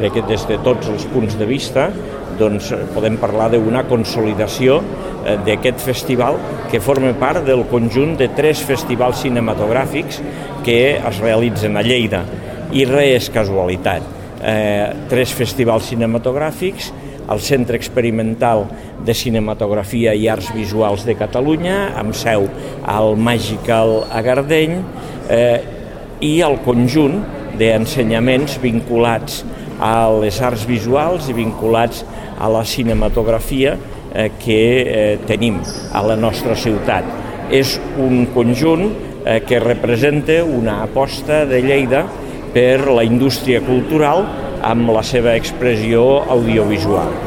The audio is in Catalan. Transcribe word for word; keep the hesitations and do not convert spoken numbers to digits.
crec que des de tots els punts de vista doncs, podem parlar d'una consolidació eh, d'aquest festival que forma part del conjunt de tres festivals cinematogràfics que es realitzen a Lleida. I res és casualitat. Eh, tres festivals cinematogràfics, el Centre Experimental de Cinematografia i Arts Visuals de Catalunya, amb seu al Magical a Gardeny, eh, i el conjunt d'ensenyaments vinculats a les arts visuals i vinculats a la cinematografia eh, que eh, tenim a la nostra ciutat. És un conjunt eh, que representa una aposta de Lleida per la indústria cultural amb la seva expressió audiovisual.